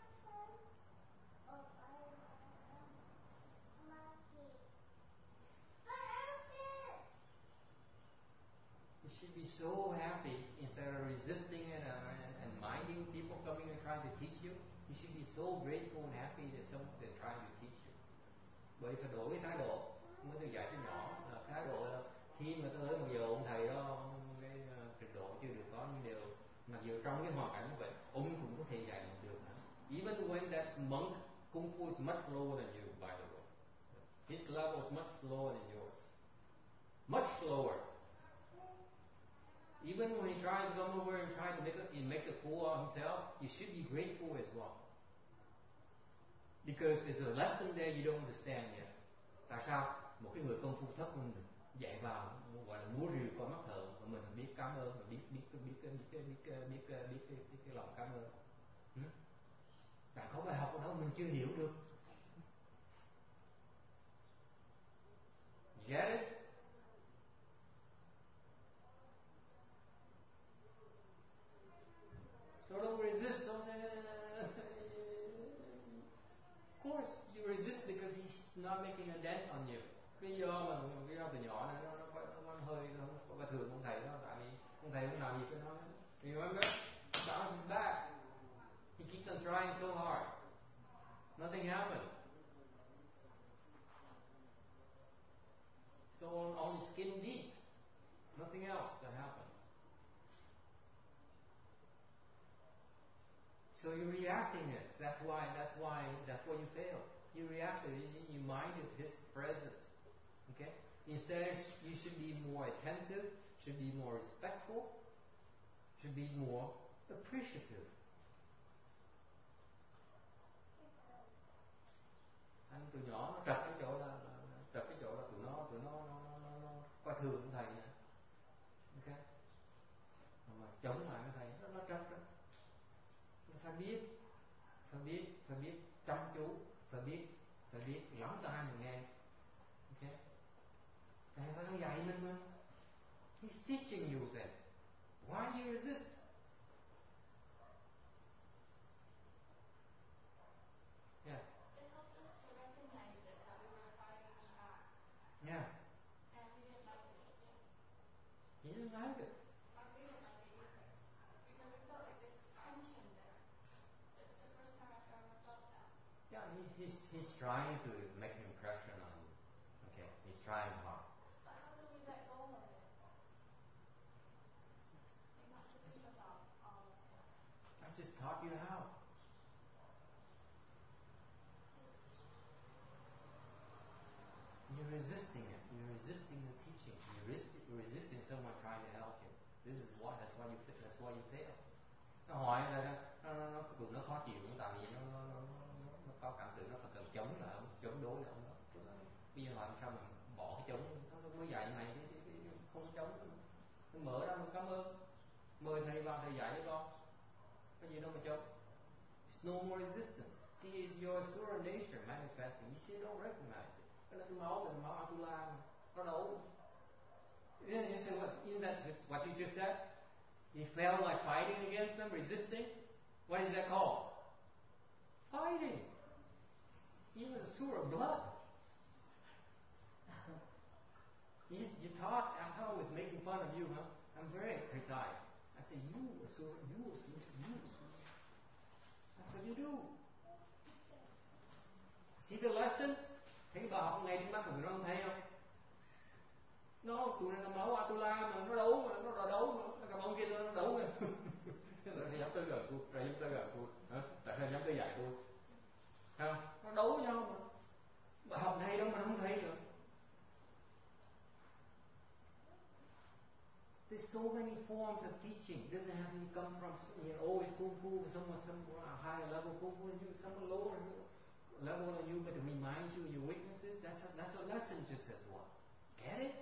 You should be so happy instead of resisting it and minding people coming and trying to teach you. You should be so grateful and happy that someone is trying to teach you. Bởi phải đổi cái thái độ. Mới tôi dạy cho nhỏ là thái độ là khi mà tôi tới một giờ ông thầy đó cái trình độ chưa được có nhưng đều mặc dù trong cái hoàn cảnh như vậy ông cũng có thể dạy được nữa. Even when that monk kung fu is much lower than you, by the way, his level is much lower than yours, much slower. Even when he tries to come over and try to makes a fool of himself, you should be grateful as well, because there's a lesson there you don't understand yet. Tại sao một cái người công phu thấp hơn mình dạy vào gọi là múa rìu qua mắt thợ, mà mình biết cảm ơn, mình biết cái lòng cảm ơn. Bạn có bài học ở đâu mình chưa hiểu được. Get it? So don't resist. Don't say. Of course, you resist because he's not making a dent on you. Lý do từ nhỏ này nó hơi không có thường ông thầy đó, tại vì ông thầy không làm gì với nó. Remember, bounces back. He keeps on trying so hard. Nothing happened. So only skin deep. Nothing else that happened. So you're reacting it. That's why you fail. You reacted. You minded his presence. Okay. Instead, you should be more attentive. Should be more respectful. Should be more appreciative. Anh từ nhỏ nó trật cái chỗ là tụi nó coi thường ông thầy nè. Ok. Mà chống lại cái thầy nó trật đó. Phải biết chăm chú, phải biết lắng tai mình nghe. Ok. Thầy nó dạy mình mà. He's teaching you then. Why do you resist? Yes.
It helped us to recognize it, that we were fighting the act.
Yes.
And we didn't like it.
He didn't like it.
We didn't like it either. Because we felt like this tension there. It's the first time I've ever felt that.
Yeah, he's trying to make an impression on you. Okay, he's trying hard.
So how do we let go of it? And not to think about all of it.
I just taught you how. someone trying to help you. This is why, that's why you fail. Nó hỏi là nó khó chịu, tại vì nó có cảm tưởng nó phải cần chống lại ông, chống đối lại ông đó. Bây giờ hỏi sao mà bỏ cái chống, nó mới dạy mày không chống, nó mở ra mình cảm ơn, mời thầy vào thầy dạy cho con, cái gì đâu mà chống. It's no more resistance. See, it's your Asura nature manifesting. You still don't recognize it. Cái là máu Atula, nó đâu. Isn't that what you just said? He felt like fighting against them, resisting. What is that called? Fighting. He was a sewer of blood. You thought I was making fun of you, huh? I'm very precise. I said, you a sewer. That's what you do. See the lesson? Thấy cái bài học này trên mắt của nó không thấy không? Nó tụi này là máu Atula mà nó đấu mà nó đấu mà cái ông kia nó đấu mà. Rồi thầy dám tới gần tôi, rồi dám tới gần tôi, tại sao dám tới dạy tôi? Không? Nó đấu với nhau mà. Bài học hay đâu mà nó không thấy nữa. There's so many forms of teaching. It doesn't have to come from always kung fu, someone higher level kung fu and you, someone lower level than you, but to remind you of your weaknesses. That's a lesson just as well. Get it?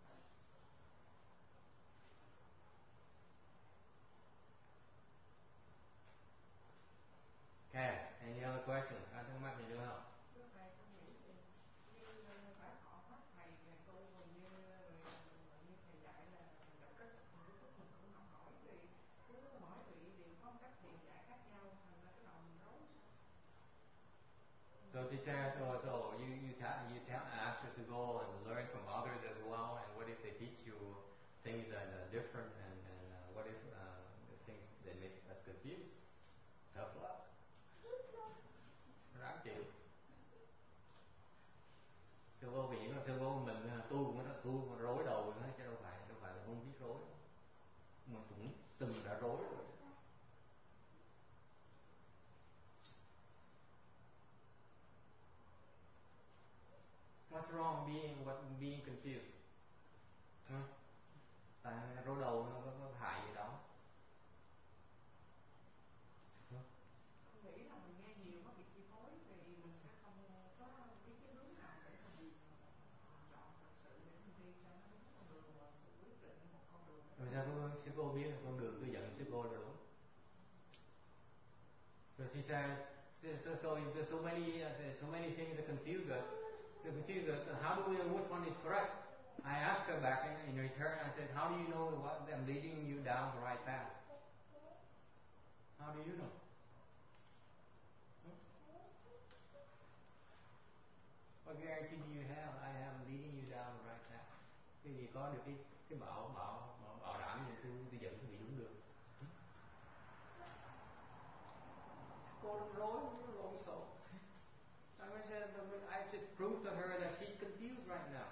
Okay. Any other questions? Ai thắc mắc gì nữa không?
Thưa thầy, con nghĩ thì như phải họ mắt thầy tu như thầy dạy là gặp các lúc mình cũng học hỏi thì cứ mỗi vị đều có cách thiền dạy khác nhau, thành ra cái đầu mình rối sao?
So she says, you ask her to go and learn from others as well, and what if they teach you things that are different, and what if the things that make us confused? Tough luck. Ráng chịu. Sư vô vì sư vô mình tu mà rối đầu nữa, chứ đâu phải là không biết rối. Mình cũng từng đã rối rồi. What's wrong being confused? Tại rối đầu nó có hại gì đâu.
Con nghĩ là mình nghe nhiều có bị chi phối thì mình sẽ không có biết cái hướng nào để mình chọn thật sự để mình đi cho nó đúng con đường mà quyết định một con đường.
Rồi sao sư cô biết là con đường tôi dẫn sư cô là đúng? So she says, so there's so many things that confuse us. So how do we know which one is correct? I asked her back in return. I said, how do you know what I'm leading you down the right path? How do you know? What guarantee do you have? I am leading you down the right path. Cái gì có được cái bảo đảm như tôi dẫn tôi đi đúng đường. Cô đừng rối xộn. I just proved to her that she's confused right now.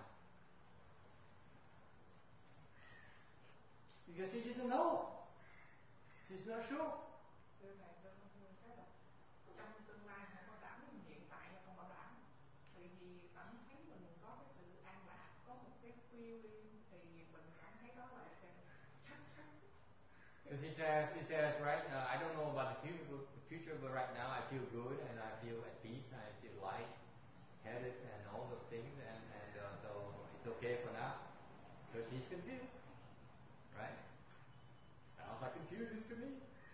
Because she doesn't know. She's not sure.
Thưa thầy, cái là trong tương lai không bảo đảm, nhưng hiện tại là không bảo đảm. Tại vì cảm thấy mình có cái sự an lạc, có một cái feeling thì mình cảm thấy đó là cái chắc.
So she says, right? I don't know about the future, but right now I feel good and I feel at peace and I feel light-headed and all those things, and so it's okay for now. So she's confused, right? Sounds like confusion to me.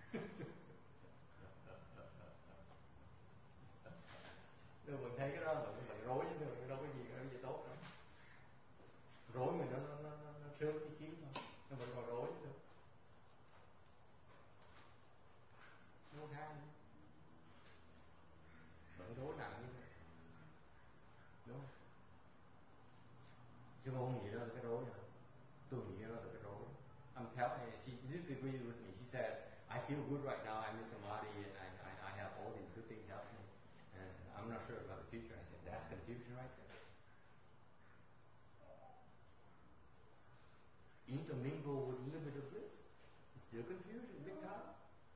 Nếu mình thấy cái đó mình rối chứ mình đâu có gì tốt đâu. Rối mình nó sướng tí xíu thôi, nó vẫn còn rối chứ. Nó khác vẫn rối nặng như thế, đúng không? Chứ không nghĩ đó là cái rối nữa. Tôi nghĩ đó là cái rối. I'm telling you, she disagrees with me. She says, I feel good right now. I'm in samadhi and I have all these good things happening. And I'm not sure about the future. I said, that's confusion right there. Intermingle with limited bliss. It's still confusion, big time.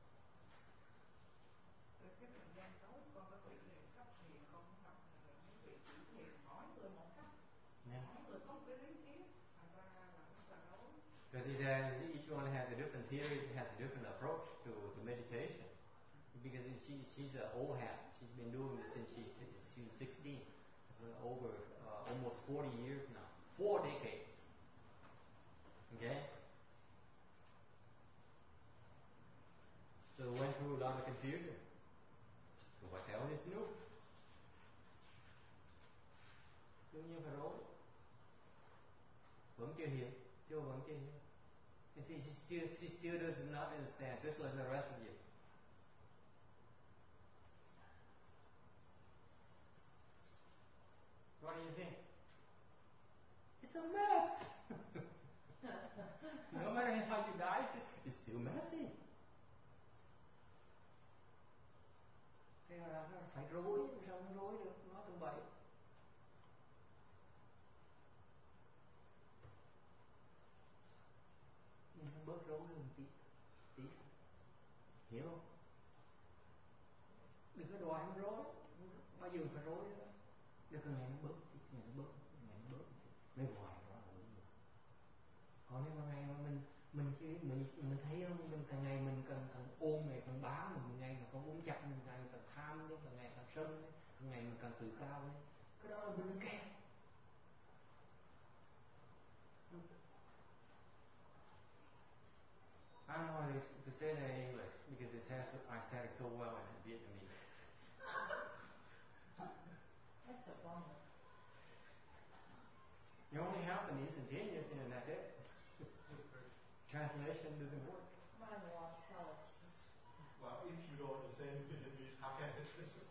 Cái thời gian tới con có vị này sắp thiền, con gặp những vị chỉ thiền mỗi người một cách, mỗi người có một cái lý thuyết, thành ra là rất là rối.
Because each one has a different theory, has a different approach to meditation. Because she's an old hat. She's been doing this since she's 16. So over almost 40 years now. 4 decades. Okay? So went through a lot of confusion. So what the hell is new? Đương nhiên phải rối. Vẫn chưa hiểu. Vẫn chưa hiểu. You see, she still does not understand, just like the rest of you. What do you think? It's a mess. No matter how you dice it, it's still messy. Thế là nó phải rối, sao nó rối được, nói tụi bậy. Nhưng nó bớt rối hơn tí. Hiểu không? Đừng có đòi không rối, bao giờ phải rối đó. Đừng có ngày nó bớt, ngày nó bớt. Mới hoài đó là đúng rồi. Còn nếu mà ngày mà mình thấy không, mình càng ngày mình càng ôm này, càng bám mình ngày mà càng ôm chặt mình càng tham đấy, càng ngày càng sân đấy, càng ngày mình càng tự cao đấy. Cái đó là mình kẹt. I don't know how to say that in English because I said it so well in Vietnamese.
That's a bummer.
You only have an instantaneous and that's it. Translation doesn't work.
My Lord, tell us.
Well, if you don't understand Vietnamese, how can I translate?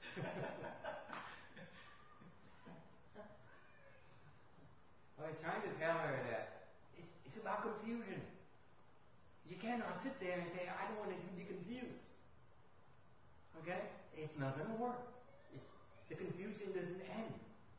I was trying to tell her that it's about confusion. You cannot sit there and say, I don't want to be confused. Okay? It's not going to work. The confusion doesn't end.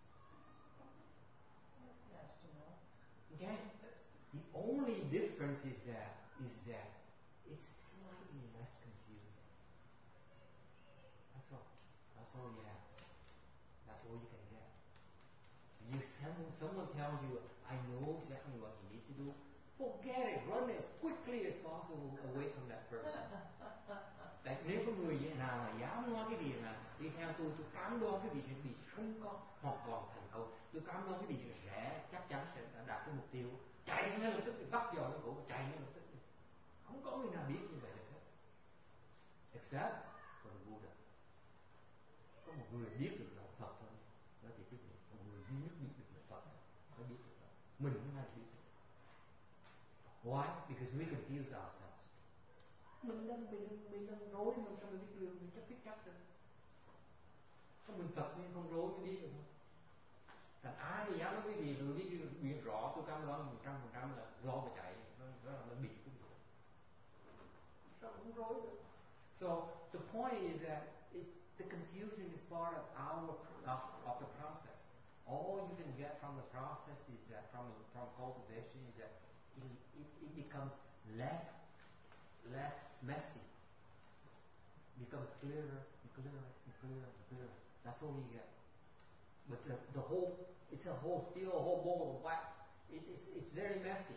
That's nice to know.
Okay? The only difference is that it's slightly less confusing. That's all. That's all you have. That's all you can get. Someone tells you, I know exactly what you need to do. Forget it. Run as quickly as possible away from that person. Tại nếu có người nào mà dám nói cái gì mà đi theo tôi cam đoan cái việc sẽ bị không có hoàn toàn thành công. Tôi cam đoan cái việc sẽ chắc chắn sẽ đạt cái mục tiêu. Chạy ngay lập tức thì bắt vào cái cổ, chạy ngay lập tức. Không có người nào biết như vậy được hết. Except for the Buddha. Có một người biết được là Phật thôi. Đó thì quý vị, một người duy nhất biết được là Phật. Mới biết được Phật. Mình không ai biết được. Why? Because we confuse ourselves. Mình đang rối, mình sao mình biết đường, mình chắc được. Có mình Phật nhưng không rối mới biết được không? Thành ai mà dám nói cái gì rồi biết rõ, tôi cam đoan 100% là lo mà chạy, đó là nó bịt cái gì. Sao không rối được? So the point is that the confusion is part of the process. All you can get from the process is that from cultivation is that it becomes less messy. Becomes clearer and clearer and clearer and clearer. That's all you get. But the whole, it's a whole bowl of wax. It's very messy.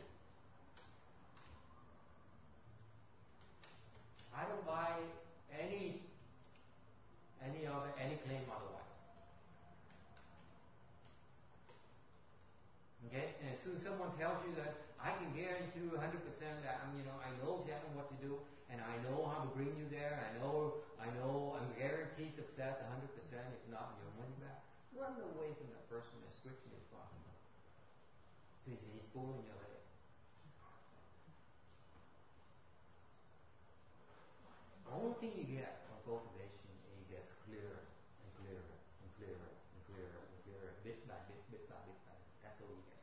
I don't buy any claim otherwise. Okay? And as soon as someone tells you that I can guarantee you 100% that I know exactly what to do and I know how to bring you there, I know I'm guaranteed success 100%, if not your money back. Run away from that person as quickly as possible. Because he's pulling your leg. The only thing you get from cultivation is it gets clearer and clearer and clearer and clearer and clearer, bit by bit, bit by bit by bit. That's all you get.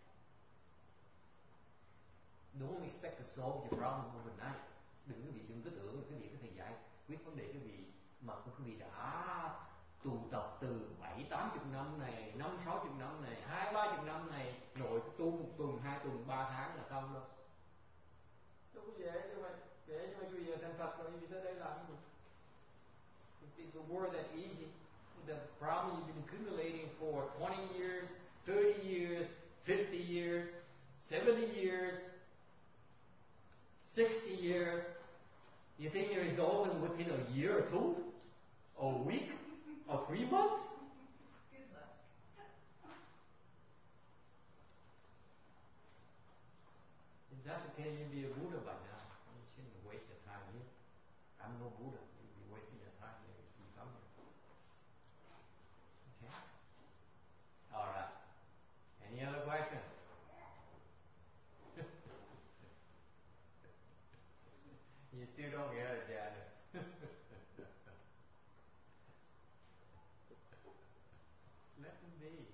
Don't expect to solve your problem overnight. Đừng có tưởng quý vị có thể giải quyết vấn đề quý vị mà quý vị đã tụ tập từ 7-80 năm này, 5-60 năm này, 20-30 năm này, nội tu 1 tuần, 2 tuần, 3 tháng là xong rồi. Đâu có dễ như vậy. Dễ như vậy quý vị thành Phật rồi quý vị tới đây làm cái gì? If it were that easy, the problem you've been accumulating for 20 years, 30 years, 50 years, 70 years, 60 years. You think it is over within a year or two? A week? Or 3 months?
Good luck.
If that's the case, you'd be a Buddha by now. You shouldn't waste your time here. I'm no Buddha. You'd be wasting your time here if you come here. Okay? Alright. Any other questions? You still don't get it, Janice. Let him be.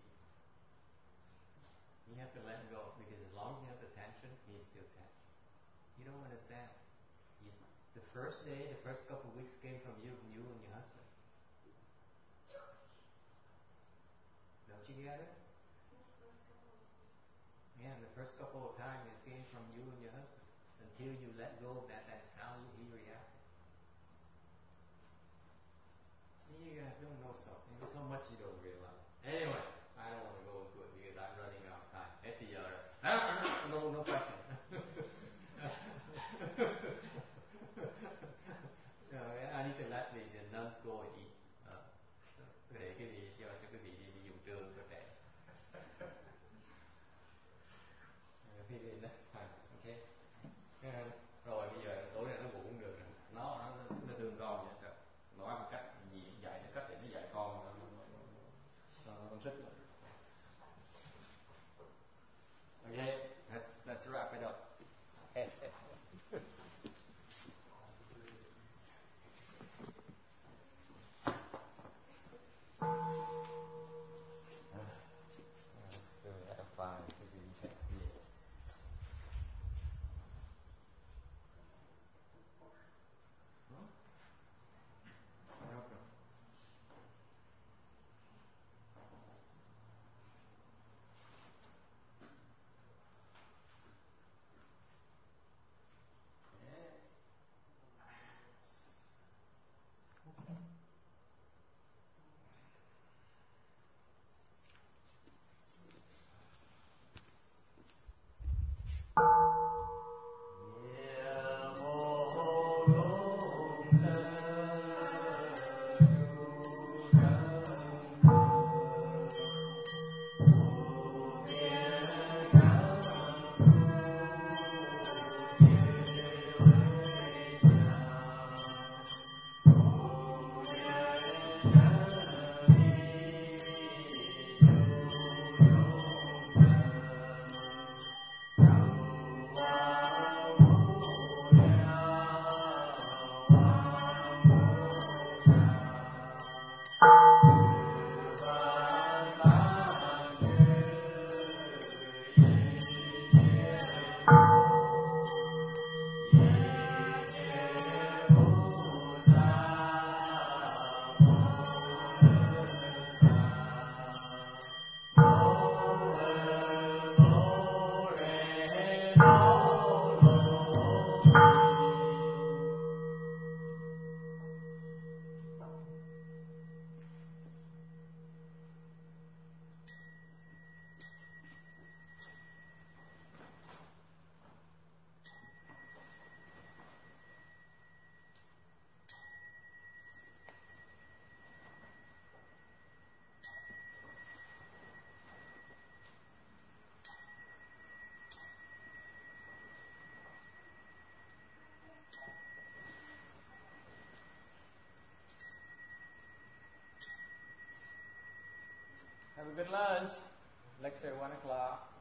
You have to let him go, because as long as you have the tension, he's still tense. You don't understand. The first day, the first couple of weeks came from you and your husband. Don't you get it? Yeah, the first couple of times it came from you and your husband. Until you let go of that, that's how he reacted. See, you guys don't know something. There's so much you don't realize. Anyway, I don't want to go into it because I'm running out of time. At the other. No question. I need to let the nuns go and eat. Để cái gì cho quý vị đi dùng trương cho trẻ. Maybe next time, okay? Rồi bây giờ tối nay nó ngủ cũng được rồi. Nó thương con vậy sao? Nói một cách gì dạy nó cách để nó dạy con nó thích. Okay, let's wrap it up. Have a good lunch. Lecture 1 o'clock.